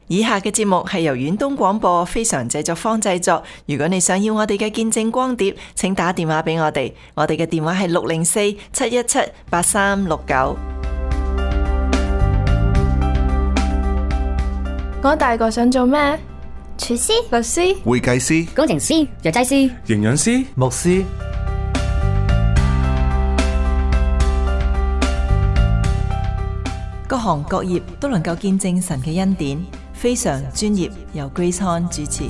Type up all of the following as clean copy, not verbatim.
以下嘅節目係由遠東廣播非常製作坊製作。如果你想要我哋嘅見證光碟，請打電話俾我哋。我哋嘅電話係604-717-8369。 我大個想做咩？ 廚師、 律師、 會計師、 工程師、藥劑師、 營養師、 牧師。 各行各業都能夠見證神嘅恩典，非常專業，由 Grace Han 主持。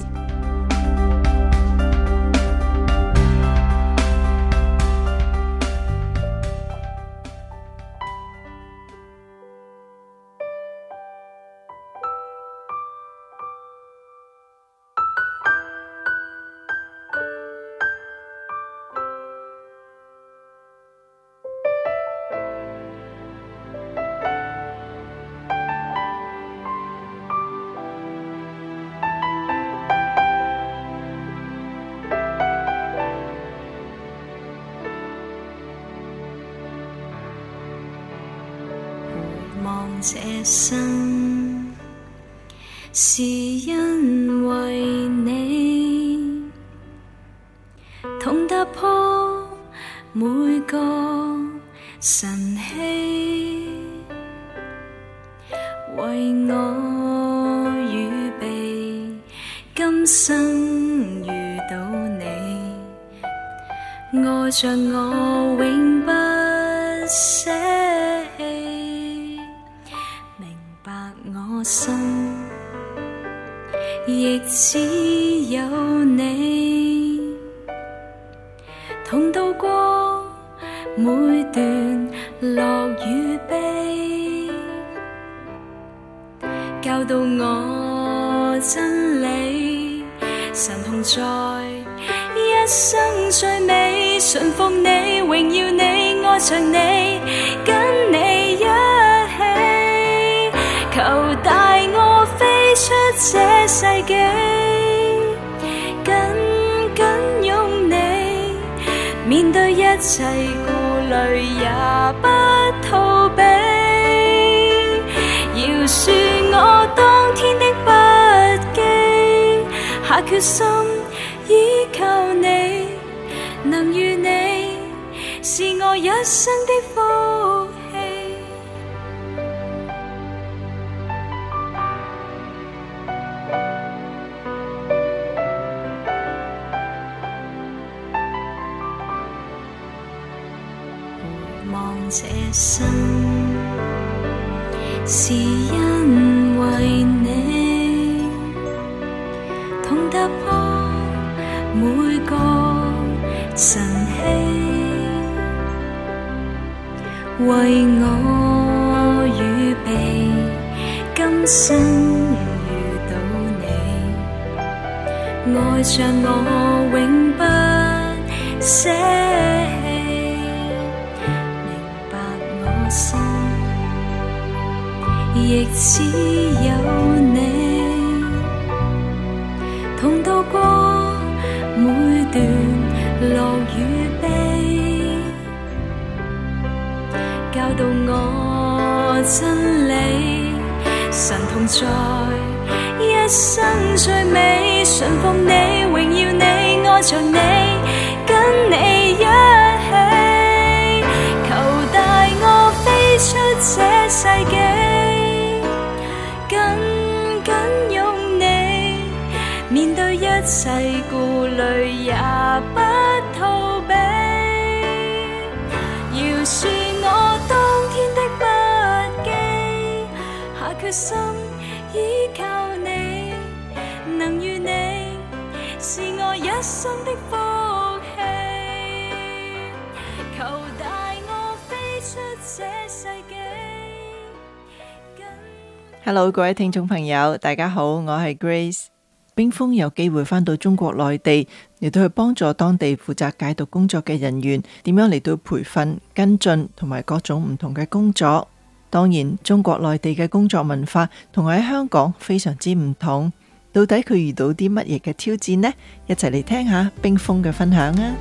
這生是因為你同踏破每個晨曦，為我預備今生遇到你，愛着我永不捨棄。我心亦只有你，同渡過每段樂與悲，教導我真理，神同在，一生最美，順服你，榮耀你，愛着你，跟你一求帶我飛出這世紀，緊緊擁你，面對一切顧慮也不逃避，饒恕我當天的不羈，下決心依靠你，能與你是我一生的福氣。這生是因為你同踏破每個晨曦，為我預備今生遇到你，愛着我永不捨心亦只有你，同渡過每段樂與悲，教導我真理，神同在，一生最美，順服你，榮耀你，愛着你，跟你一出這世紀，緊緊擁你，面對一切顧慮也不逃避，饒恕我當天的不羈，下決心依靠你，能與你是我一生的福氣，求帶我飛出這世紀。 Hello， 各位聽眾朋友，大家好，我係 Grace。冰封有機會返到中國內地，嚟到去幫助當地負責解毒工作嘅人員，點樣嚟到培訓、跟進同埋各種唔同嘅工作。當然，中國內地嘅工作文化同喺香港非常之唔同。到底佢遇到啲乜嘢嘅挑戰呢？一齊嚟聽下冰封嘅分享啊！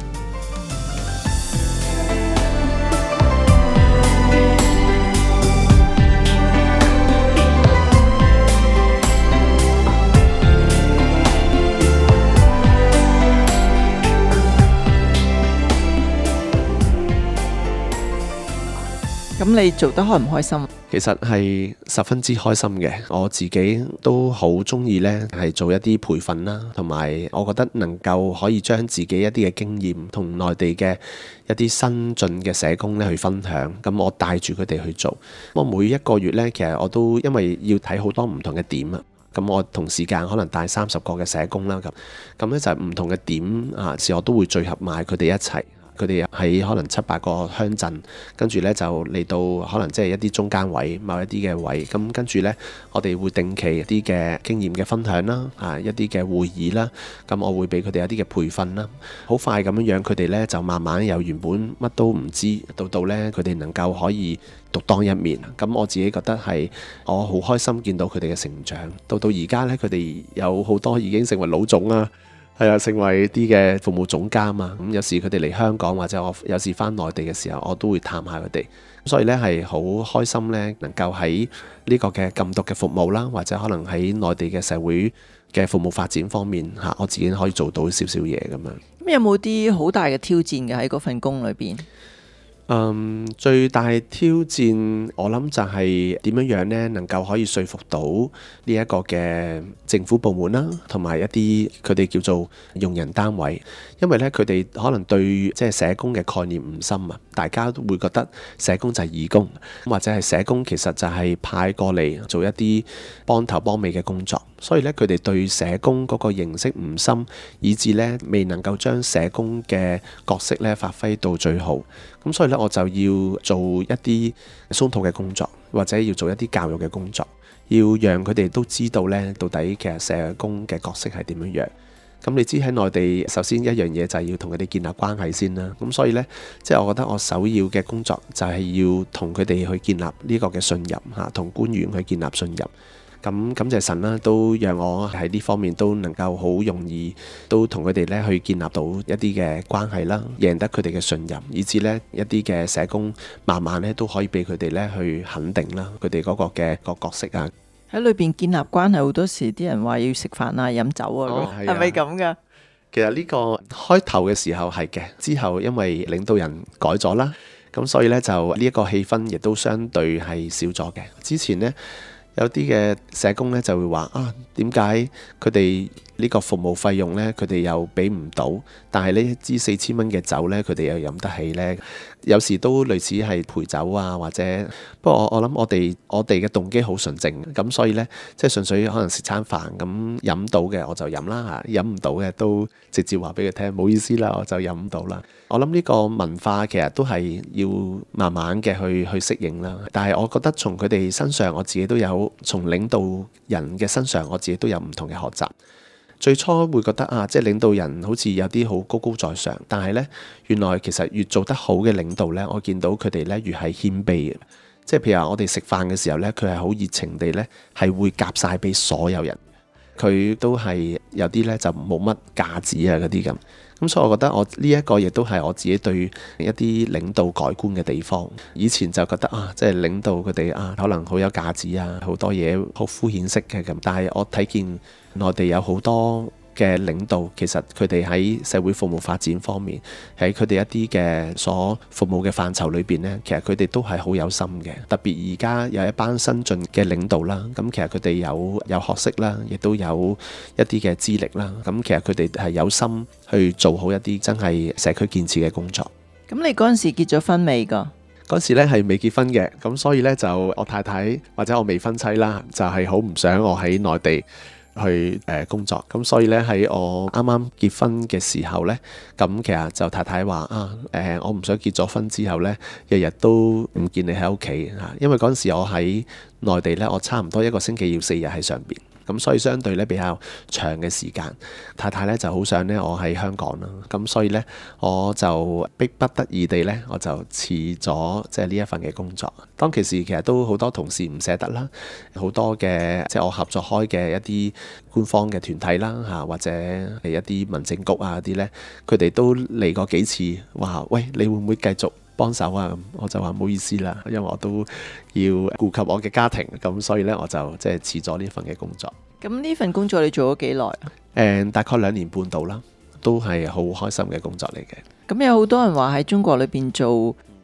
咁你做得開唔開心？ 其實係十分之開心嘅，我自己都好中意呢係做一啲培訓啦，同埋我覺得能夠可以將自己一啲嘅經驗同內地嘅一啲新進嘅社工呢去分享，咁我帶住佢哋去做。我每一個月呢，其實我都因為要睇好多唔同嘅點啊，咁我同時間可能帶30個嘅社工啦，咁呢就係唔同嘅點啊，時我都會聚合埋佢哋一齊。佢哋喺可能7-8個鄉鎮，跟住呢就嚟到可能即係一啲中間位，某一啲嘅位，咁跟住呢，我哋會定期一啲嘅經驗嘅分享啦，一啲嘅會議啦，咁我會俾佢哋一啲嘅培訓啦，好快咁樣樣，佢哋呢就慢慢由原本乜都唔知，到呢佢哋能夠可以獨當一面，咁我自己覺得係我好開心見到佢哋嘅成長，到而家呢，佢哋有好多已經成為老總啦。係啊，成為啲嘅服務總監啊，咁有時佢哋嚟香港或者我有時返內地嘅時候，我都會探下佢哋，所以呢係好開心呢，能夠喺呢個嘅禁毒嘅服務啦，或者可能喺內地嘅社會嘅服務發展方面嚇，我自己可以做到少少嘢咁樣。 咁有冇啲好大嘅挑戰嘅喺嗰份工裏邊？ 最大挑戰我諗就係點樣呢？能夠可以說服到呢一個嘅政府部門啦，同埋一啲佢哋叫做用人單位，因為呢，佢哋可能對即係社工嘅概念唔深啊，大家都會覺得社工就係義工，或者係社工其實就係派過嚟做一啲幫頭幫尾嘅工作，所以呢，佢哋對社工嗰個認識唔深，以致呢未能夠將社工嘅角色呢發揮到最好。咁所以呢，我就要做一啲鬆土嘅工作，或者要做一啲教育嘅工作，要讓佢哋都知道呢，到底其實社工嘅角色係點樣樣。咁你知喺內地，首先一樣嘢就係要同佢哋建立關係先啦。咁所以呢，即係我覺得我首要嘅工作就係要同佢哋去建立呢個嘅信任嚇，同官員去建立信任。咁感謝神啦，都讓我喺呢方面都能夠好容易都同佢哋咧去建立到一啲嘅關係啦，贏得佢哋嘅信任，以至呢一啲嘅社工慢慢咧都可以俾佢哋咧去肯定啦，佢哋嗰個嘅個角色啊。 喺裏邊建立關係，好多時啲人話要食飯啊、飲酒啊，係咪咁噶？ 其實呢個開頭嘅時候係嘅，之後因為領導人改咗啦，咁所以呢，就呢一個氣氛亦都相對係少咗嘅。之前呢，有啲嘅社工呢就會話啊，點解佢哋呢個服務費用呢，佢哋又俾唔到，但係呢支4000蚊嘅酒呢，佢哋又飲得起呢？有時都類似係陪酒啊，或者不過我諗我哋嘅動機好純正，咁所以呢，即係純粹可能食餐飯咁飲到嘅我就飲啦嚇，飲唔到嘅都直接話俾佢聽，唔好意思啦，我就飲唔到啦。我諗呢個文化其實都係要慢慢嘅去適應啦。但係我覺得從佢哋身上，我自己都有從領導人嘅身上，我自己都有唔同嘅學習。最初會覺得啊，即係領導人好似有啲好高高在上，但係呢，原來其實越做得好嘅領導呢，我見到佢哋呢越係謙卑嘅。即係譬如話我哋食飯嘅時候呢，佢係好熱情地呢係會夾晒俾所有人。佢都係有啲呢就冇乜架子啊嗰啲咁。咁所以我覺得我呢一個亦都係我自己對一啲領導改觀嘅地方。以前就覺得啊，即係領導佢哋啊，可能好有架子啊，好多嘢好敷衍式嘅咁。但係我睇見內地有好多嘅領導，其實佢哋喺社會服務發展方面，喺佢哋一啲嘅所服務嘅範疇裏邊呢，其實佢哋都係好有心嘅。特別而家有一班新進嘅領導啦，咁其實佢哋有學識啦，亦都有一啲嘅資歷啦。咁其實佢哋係有心去做好一啲真係社區建設嘅工作。 咁你嗰陣時結咗婚未㗎？ 嗰時咧係未結婚嘅，咁所以呢，就我太太或者我未婚妻啦，就係好唔想我喺內地去工作，咁所以呢，喺我啱啱結婚嘅時候呢，咁其實就太太話啊，我唔想結咗婚之後呢，日日都唔見你喺屋企嚇，因為嗰陣時我喺內地呢，我差唔多一個星期要4日喺上邊。咁所以相對咧比較長嘅時間，太太咧就好想咧我喺香港啦，咁所以咧我就逼不得已地咧我就辭咗即係呢一份嘅工作。當其時其實都好多同事唔捨得啦，好多嘅即係我合作開嘅一啲官方嘅團體啦嚇，或者係一啲民政局啊啲咧，佢哋都嚟過幾次，話喂，你會唔會繼續幫手啊？咁我就話唔好意思啦，因為我都要顧及我嘅家庭，咁所以呢，我就即係辭咗呢份嘅工作。 咁呢份工作你做咗幾耐啊？ 大概2年半到啦，都係好開心嘅工作嚟嘅。 咁有好多人話喺中國裏邊做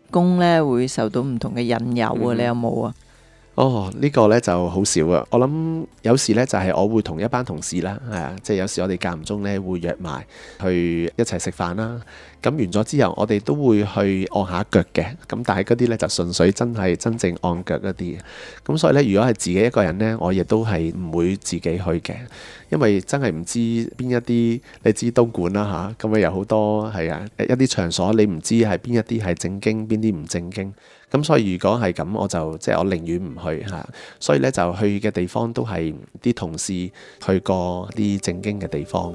工呢會受到唔同嘅引誘啊，你有冇啊？ 呢個呢就好少啊！我諗有時呢就係我會同一班同事啦，係啊，即係有時我哋間唔中呢會約埋去一齊食飯啦。咁完咗之後，我哋都會去按下腳嘅。咁但係嗰啲呢就純粹真正按腳嗰啲。咁所以呢，如果係自己一個人呢，我亦都係唔會自己去嘅，因為真係唔知邊一啲，你知東莞啦嚇，咁有好多係啊一啲場所，你唔知係邊一啲係正經，邊啲唔正經。咁所以如果係咁，我就即係我寧願唔去嚇。所以咧就去嘅地方都係啲同事去過啲正經嘅地方。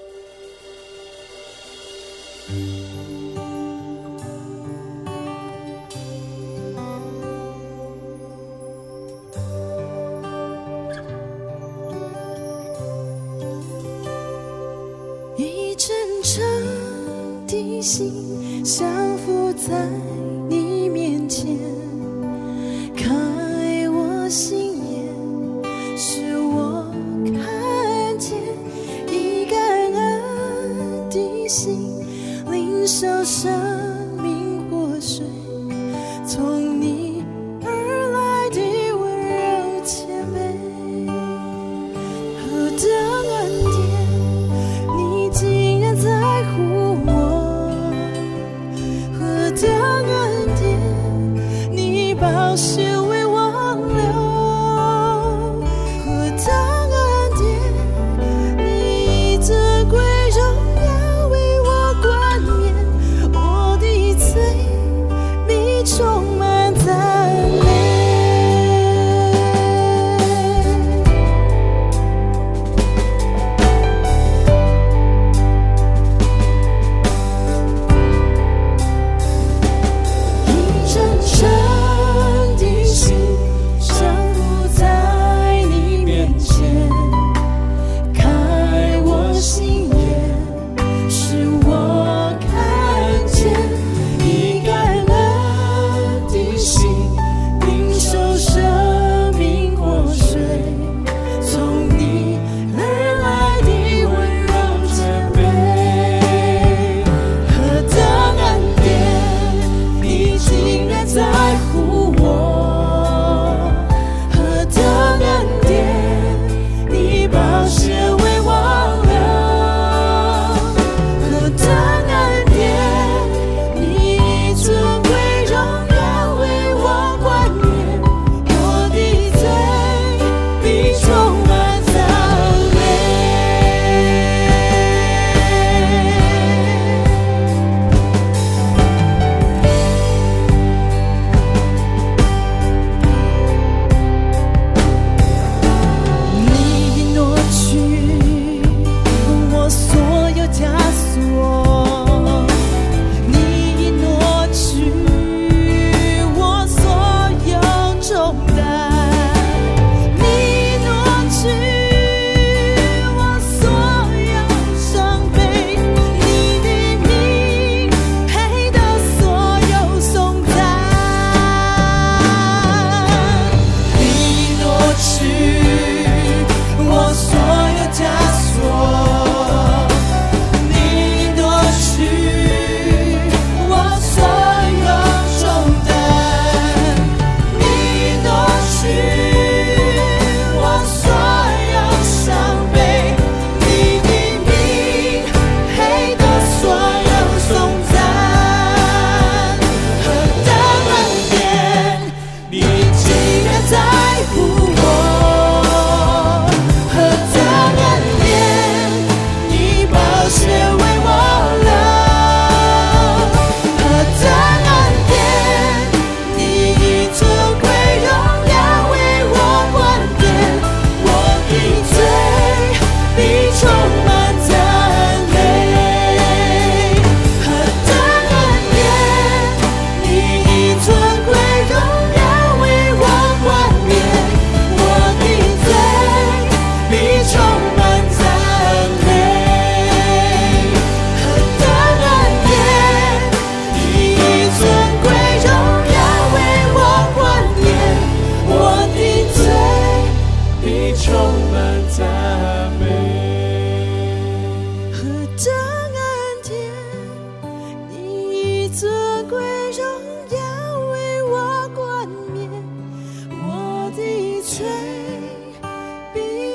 一阵阵的心降伏在你面前，开我心眼，使我看见一感恩的心，领受生命活水，从你而来的温柔谦卑，何等恩典，你竟然在乎我，何等恩典，你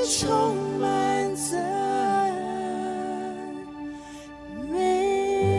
充滿讚美。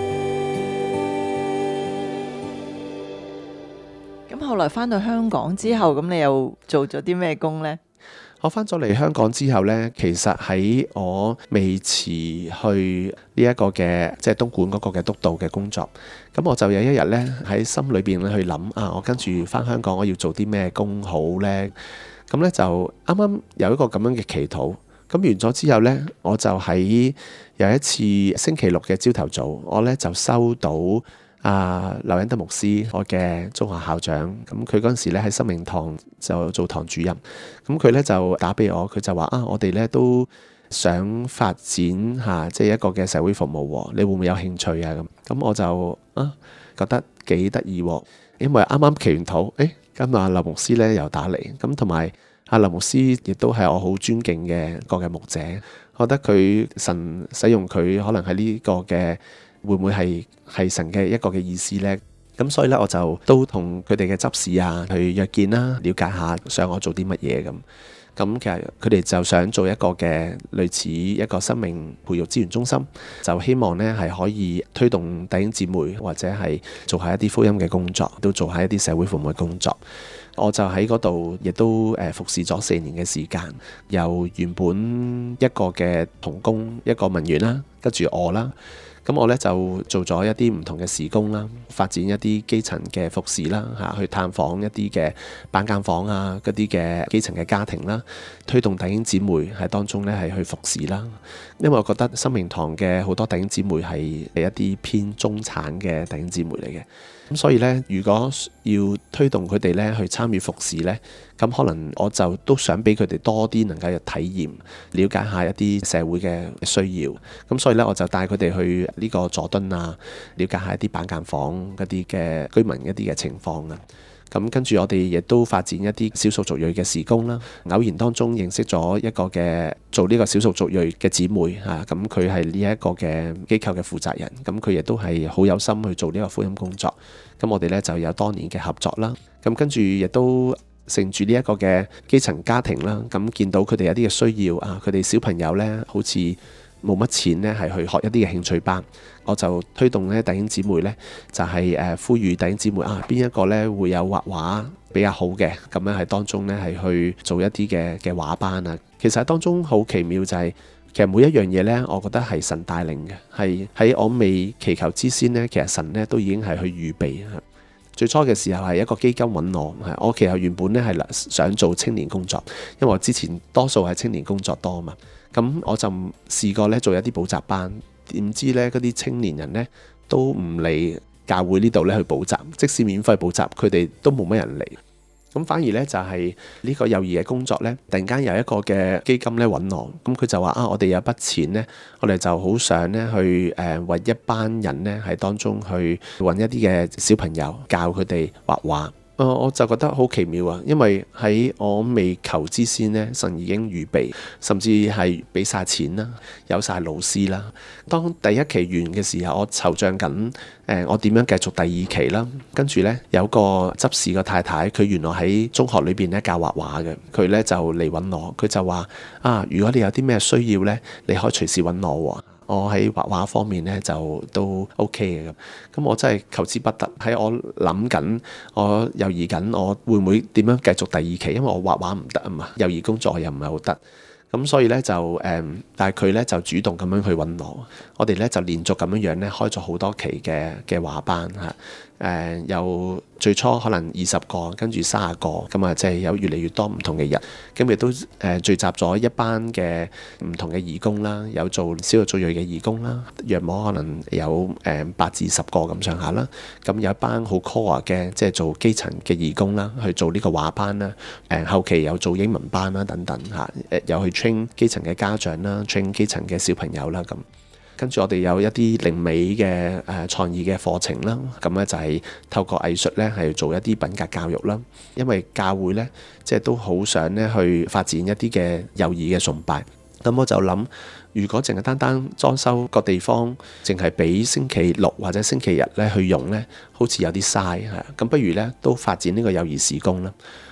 咁後來返到香港之後，咁你又做咗啲咩工呢？ 我返咗嚟香港之後呢，其實喺我未辭去呢一個嘅即係東莞嗰個嘅督導嘅工作，咁我就有一日呢，喺心裏邊去諗我跟住返香港我要做啲咩工好呢？咁呢，就啱啱有一個咁樣嘅祈禱，咁完咗之後呢，我就喺有一次星期六嘅朝頭早，我呢就收到劉恩德牧師，我嘅中學校長，咁佢嗰陣時咧喺生命堂就做堂主任，咁佢咧就打俾我，佢就話我哋咧都想發展即係一個嘅社會服務喎，你會唔會有興趣啊？咁我就覺得幾得意喎，因為啱啱祈完禱，咁劉牧師咧又打嚟，咁同埋劉牧師亦都係我好尊敬嘅個嘅牧者，我覺得佢神使用佢可能係呢個嘅。會唔會係神嘅一個嘅意思呢？咁所以咧，我就都同佢哋嘅執事去約見啦，了解下想我做啲乜嘢咁。咁其實佢哋就想做一個嘅類似一個生命培育資源中心，就希望呢係可以推動弟兄姊妹或者係做下一啲福音嘅工作，都做下一啲社會服務嘅工作。我就喺嗰度亦都服侍咗4年嘅時間，由原本一個嘅同工一個文員啦，跟住我啦。咁我咧就做咗一啲唔同嘅事工啦，發展一啲基層嘅服侍啦，去探訪一啲嘅板間房嗰啲嘅基層嘅家庭啦，推動弟兄姊妹喺當中咧係去服侍啦。因為我覺得生命堂嘅好多弟兄姊妹係一啲偏中產嘅弟兄姊妹嚟嘅，咁所以咧如果要推動佢哋咧去參與服侍咧，咁可能我就都想俾佢哋多啲能夠有體驗，了解下一啲社會嘅需要。咁所以咧我就帶佢哋去呢個佐敦了解下一啲板間房嗰啲嘅居民一啲嘅情況啊。咁跟住我哋亦都發展一啲少數族裔嘅事工啦。偶然當中認識咗一個嘅做呢個少數族裔嘅姊妹咁佢係呢一個嘅機構嘅負責人，咁佢亦都係好有心去做呢個福音工作。咁我哋咧就有多年嘅合作啦。咁跟住亦都承住呢一個嘅基層家庭啦，咁見到佢哋有啲嘅需要佢哋小朋友咧好似冇乜錢咧，係去學一啲嘅興趣班，我就推動咧弟兄姊妹咧，就係呼籲弟兄姊妹邊一個咧會有畫畫比較好嘅，咁樣喺當中咧係去做一啲嘅畫班啊。其實喺當中好奇妙就係，其實每一樣嘢咧，我覺得係神帶領嘅，係喺我未祈求之先咧，其實神咧都已經係去預備。最初嘅時候係一個基金揾我其實原本咧係想做青年工作，因為我之前多數係青年工作多嘛。咁我就試過咧做一啲補習班，點知咧嗰啲青年人咧都唔嚟教會呢度咧去補習，即使免費補習，佢哋都冇乜人嚟。咁反而咧就係呢個幼兒嘅工作咧，突然間有一個嘅基金咧揾我，咁佢就話我哋有筆錢咧，我哋就好想咧去為一班人咧喺當中去揾一啲嘅小朋友教佢哋畫畫。我就覺得好奇妙啊，因為喺我未求之先呢，神已經預備，甚至係俾晒錢啦，有晒老師啦。當第一期完嘅時候，我籌帳緊我點樣繼續第二期啦。跟住呢，有個執事個太太，佢原來喺中學裏邊咧教畫畫嘅，佢呢就嚟揾我，佢就話如果你有啲咩需要呢，你可以隨時揾我喎。我喺畫畫方面咧就都 OK 嘅咁我真係求之不得。喺我諗緊，我猶豫緊，我會唔會點樣繼續第二期？因為我畫畫唔得啊嘛，幼兒工作又唔係好得。咁所以咧就但係佢咧就主動咁樣去揾我哋咧就連續咁樣咧開咗好多期嘅畫班有最初可能20個，跟住30個，咁即係有越嚟越多唔同嘅人，咁亦都聚集咗一班嘅唔同嘅義工啦，有做少數族裔嘅義工啦，約莫可能有8至10個咁上下啦，咁有一班好 core 嘅即係做基層嘅義工啦，去做呢個畫班啦，後期有做英文班啦等等有去 train 基層嘅家長啦 train 基層嘅小朋友啦咁。跟住我哋有一啲靈美嘅創意嘅課程啦，咁咧就係透過藝術咧係做一啲品格教育啦。因為教會咧即係都好想咧去發展一啲嘅幼兒嘅崇拜，咁我就諗，如果淨係單單裝修個地方，淨係俾星期六或者星期日咧去用咧，好似有啲嘥咁不如咧都發展呢個幼兒事工啦。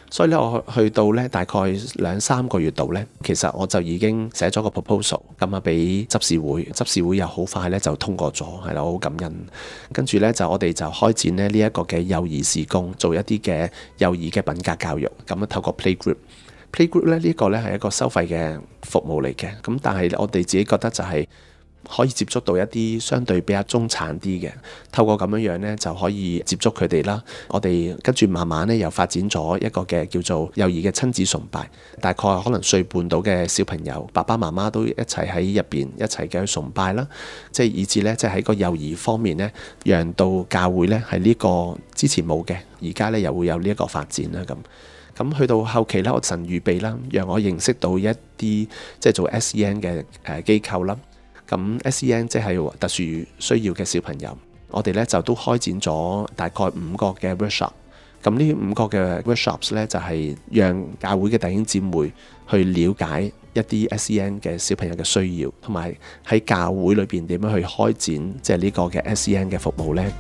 所以咧我去到咧大概2-3個月度咧，其實我就已經寫咗個 proposal 咁啊，俾執事會，執事會又好快咧就通過咗，係啦，我好感恩。跟住咧就我哋就開展咧呢一個嘅幼兒事工，做一啲嘅幼兒嘅品格教育，咁啊透過 playgroup 咧呢個咧係一個收費嘅服務嚟嘅，咁但係我哋自己覺得就係可以接觸到一啲相對比較中產啲嘅，透過咁樣樣咧就可以接觸佢哋啦。我哋跟住慢慢咧又發展咗一個嘅叫做幼兒嘅親子崇拜，大概可能歲半到嘅小朋友，爸爸媽媽都一齊喺入邊一齊嘅去崇拜啦，即係以至咧即係喺個幼兒方面咧，讓到教會咧係呢個之前冇嘅，而家咧又會有呢一個發展啦咁。咁去到後期咧，我神預備啦，讓我認識到一啲即係做 SEN 嘅機構啦。咁 SEN 即係特殊需要嘅小朋友，我哋咧就都開展咗大概5個嘅 workshop。咁呢5個嘅 workshops 咧，就係讓教會嘅弟兄姊妹去了解一啲 SEN 嘅小朋友嘅需要，同埋喺教會裏邊點樣去開展即係呢個嘅 SEN 嘅服務咧。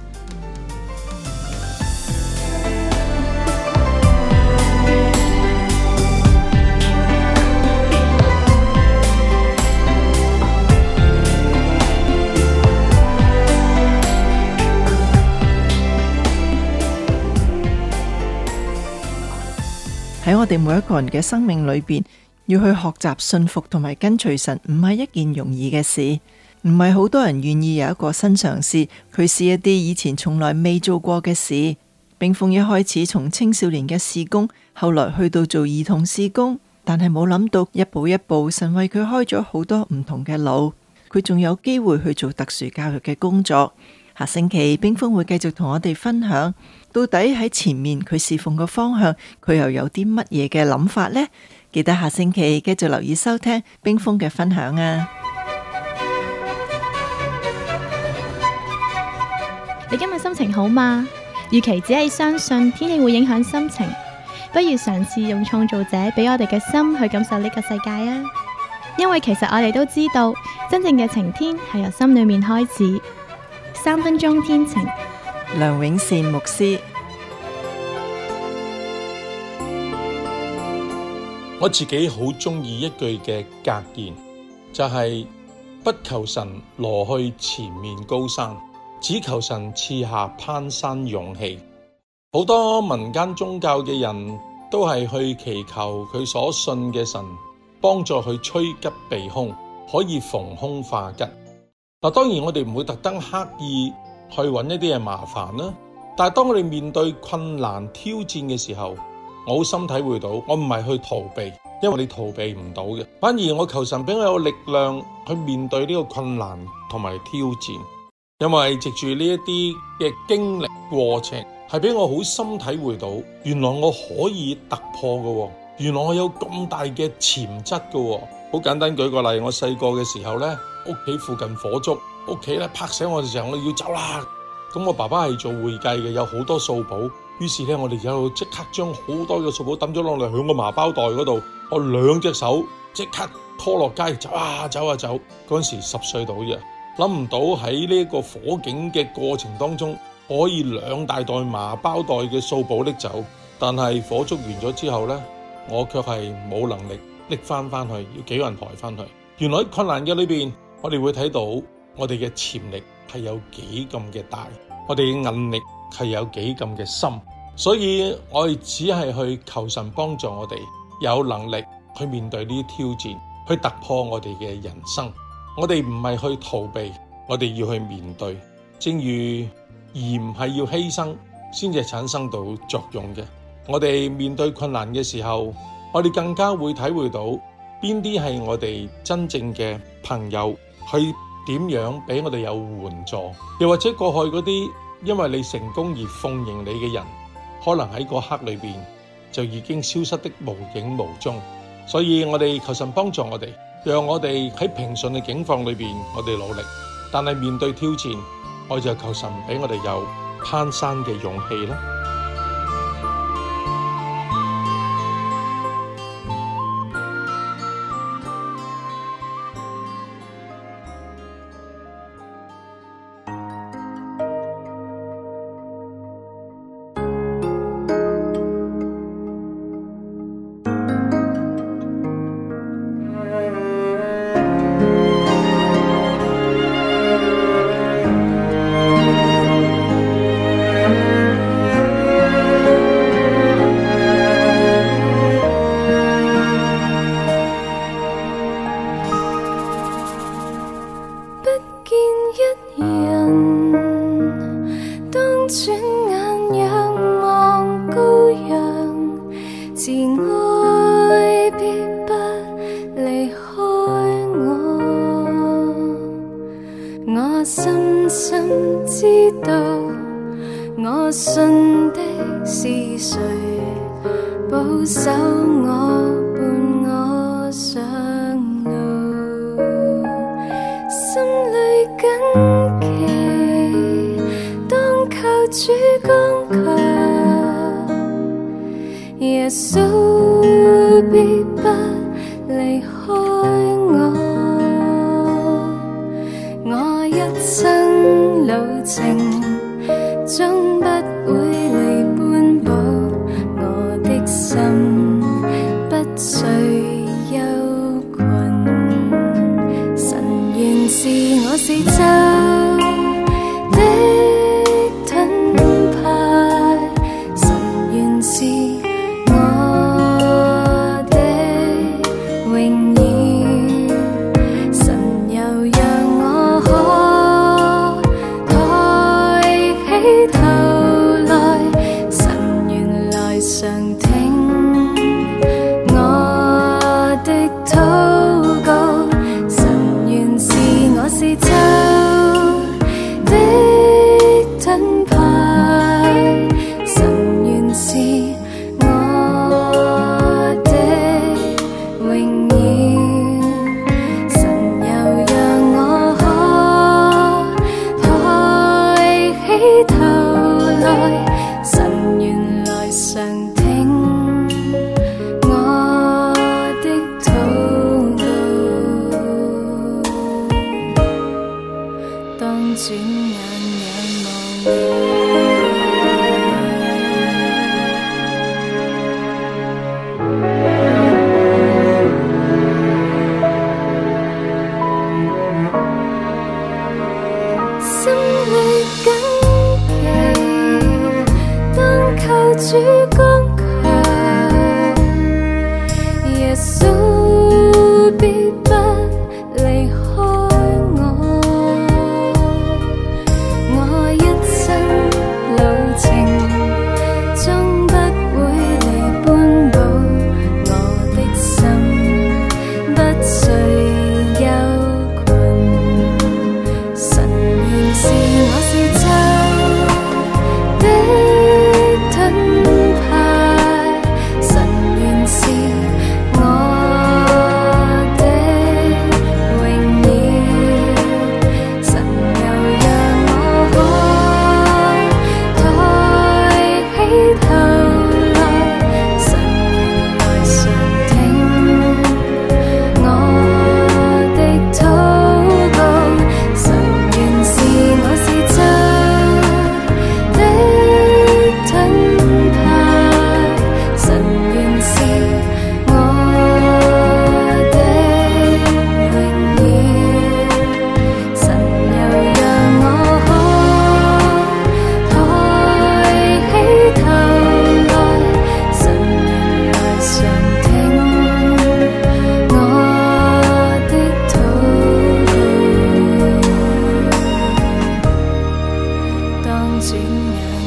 喺我哋每一個人嘅生命裏邊，要去學習信服同埋跟隨神，唔係一件容易嘅事。唔係好多人願意有一個新嘗試，去試一啲以前從來未做過嘅事。冰峰一開始從青少年嘅事工，後來去到做兒童事工，但係冇諗到一步一步，神為佢開咗好多唔同嘅路。佢仲有機會去做特殊教育嘅工作。下星期冰峰會繼續同我哋分享，到底喺前面佢侍奉嘅方向，佢又有啲乜嘢嘅諗法呢？記得下星期繼續留意收聽冰峰嘅分享啊！ 你今日心情好嗎？與其只係相信天氣會影響心情，不如嘗試用創造者俾我哋嘅心去感受呢個世界啊！因為其實我哋都知道，真正嘅晴天係由心裏面開始。3分鐘天晴， 梁永善牧師。 我自己好中意一句嘅格言，就係不求神挪去前面高山，只求神賜下攀山勇氣。好多民間宗教嘅人都係去祈求佢所信嘅神幫助佢趨吉避凶，可以逢凶化吉。嗱，當然我哋唔會特登刻意去揾一啲嘢麻煩啦，但係當我哋面對困難挑戰嘅時候，我好深體會到，我唔係去逃避，因為你逃避唔到嘅，反而我求神俾我有力量去面對呢個困難同埋挑戰，因為藉住呢一啲嘅經歷過程，係俾我好深體會到，原來我可以突破嘅，原來我有咁大嘅潛質嘅。好簡單舉個例，我細個嘅時候呢，屋企附近火燭，屋企咧拍醒我嘅時候，我要走啦。咁我爸爸係做會計嘅，有好多數簿，於是咧我哋就即刻將好多嘅數簿抌咗落嚟響個麻包袋嗰度，我2隻手即刻拖落街走啊走啊走。嗰陣時10歲到啫，諗唔到喺呢個火警嘅過程當中，可以2大袋麻包袋嘅數簿拎走。但係火燭完咗之後呢，我卻係冇能力拎翻去，要幾個人抬翻去。原來喺困難嘅裏邊，我哋會睇到我哋嘅潛力係有幾咁嘅大，我哋嘅韌力係有幾咁嘅深。所以我哋只係去求神幫助我哋有能力去面對呢啲挑戰，去突破我哋嘅人生。我哋唔係去逃避，我哋要去面對。正如鹽係要犧牲先至產生到作用嘅。我哋面對困難嘅時候，我哋更加會體會到邊啲係我哋真正嘅朋友，去點樣俾我哋有援助，又或者過去嗰啲因為你成功而奉迎你嘅人，可能喺嗰刻裏邊就已經消失的無影無蹤。所以我哋求神幫助我哋，讓我哋喺平順嘅境況裏邊，我哋努力，但係面對挑戰，我就求神俾我哋有攀山嘅勇氣啦。 我深深知道，我信的是誰，保守我伴我上路，心裏緊記，當靠主剛強，耶穌必不離開我，我一生路程終不會離半步，我的心不需憂困，神原是我四周的盾牌，神原是我的榮耀，神又讓我可抬起頭來，神原來常聽我的禱告，神原是我四周的盾牌，神原是我的榮耀，神又讓我可抬起頭來，神原來常聽我的禱告，當轉眼仰望你。心裏緊記，當靠主剛強，耶穌必不離開我，我一生路程終不會離半步，我的心不需憂困，神原是我四周的盾牌，神原是我的榮耀，神又讓我可抬起頭來，神原來常聽我的禱告，神原是我四周的盾牌，神原是我的榮耀，神又讓我可抬起頭來，神原來常聽我的禱告，當轉眼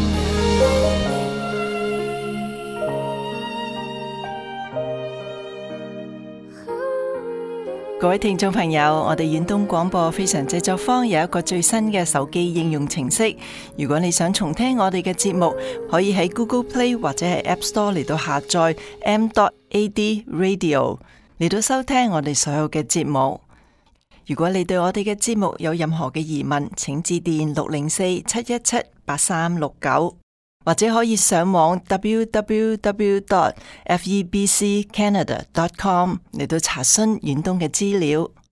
各位聽眾朋友，我哋遠東廣播非常製作坊有一個最新嘅手機應用程式，如果你想重聽我哋嘅節目，可以喺 Google Play 或者係 App Store 嚟到下載 m.ad radio 嚟到收聽我哋所有嘅節目。如果你對我哋嘅節目有任何嘅疑問，請致電604-717-8369，或者可以上網 www.febccanada.com 嚟到查詢遠東嘅資料。